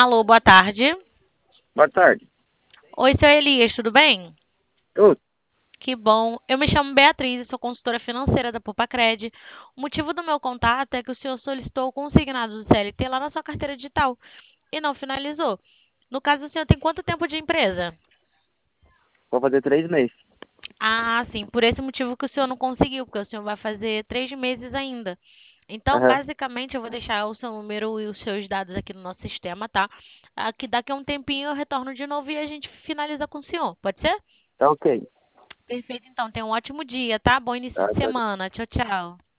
Alô, boa tarde. Boa tarde. Oi, seu Elias, tudo bem? Ô, Que bom. Eu me chamo Beatriz e sou consultora financeira da Popacred. O motivo do meu contato é que o senhor solicitou o consignado do CLT lá na sua carteira digital e não finalizou. No caso, o senhor tem quanto tempo de empresa? vou fazer 3 meses. Ah, sim, por esse motivo que o senhor não conseguiu, porque o senhor vai fazer 3 meses ainda. Então, Aham. basicamente, eu vou deixar o seu número e os seus dados aqui no nosso sistema, tá? Que daqui a um tempinho eu retorno de novo e a gente finaliza com o senhor. Pode ser? Tá ok. Perfeito, então. Tenha um ótimo dia, tá? Bom início Tá, de tá. semana. Tchau, tchau.